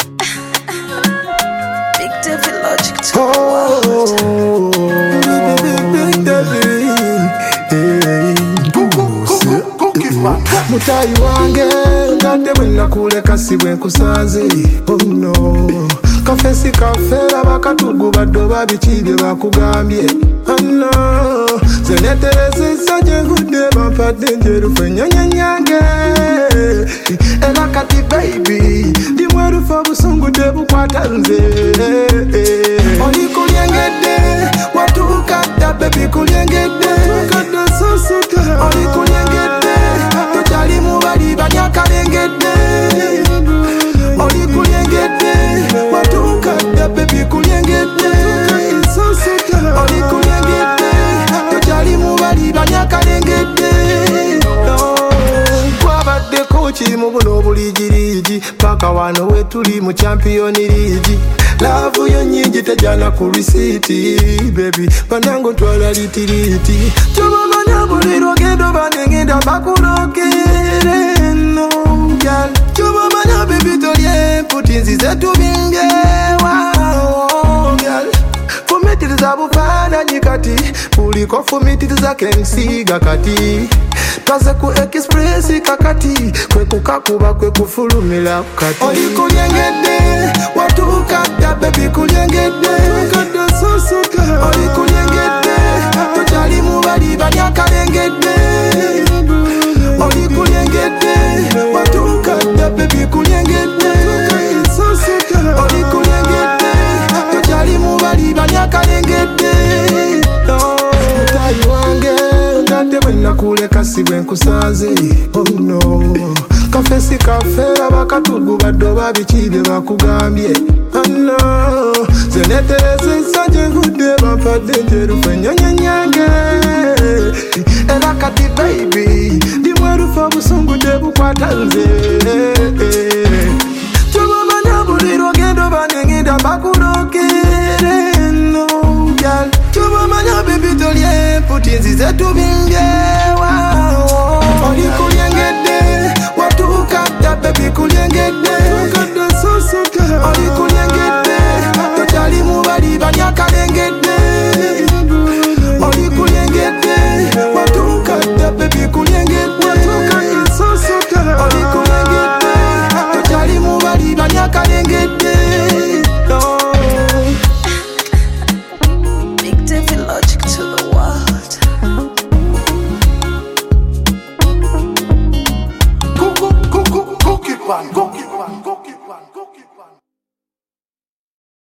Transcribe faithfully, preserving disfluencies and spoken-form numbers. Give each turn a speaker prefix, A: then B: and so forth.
A: Big David Logic to
B: oh, Big David, Mutai wange ngande bwenna kuleka sibwe nkusanze. Oh no, kafesi kafera bakatugu baddo babikibye bakugambye. Oh no, zenetereza je ngudde bampadde njeru fenyanya nyange. Ela kati baby di mweru fa busungu de bukwata nze. Oli kulyengedde watuka da baby kulyengedde kada sosita. Oli kulyengedde totali mubali banyakalengedde. Oli kulyengedde watuka da baby kulyengedde sosita. Oli kulyengedde totali mubali banyakalengedde. Kwabadde kochi mu buno buligirigi paka wano we tuli mu champion league. Love yo nyingi tejana ku receipt baby banango twala litiriti. Chobamanya buliro gendo banengenda bakulokere no girl. Chobamanya baby tolye putinzi zetu binge wow girl. Fumitiriza bufana nyikati buliko fumitiriza kensiga kati. Kaze ku express kakati kwe kukakuba kwe kufulumila kati. Oli kulyengedde watuka da baby kulyengedde kada sosoka. Oli kulyengedde totali mubali banyakalengedde. Oli kulyengedde watuka da baby kulyengedde sosoka. Oli kulyengedde totali mubali banyakalengedde. Mutai wange ngande bwenna kuleka sibwe nkusanze. Oh no, kafesi kafera bakatugu baddo babikibye bakugambye. Oh no, zenetereza je ngudde bampadde njeru fenyanya nyange. Ela kati baby di mweru fa busungu de bukwata nze. Chobamanya buliro gendo banengenda bakulokere no girl. Chobamanya baby tolye putinzi zetu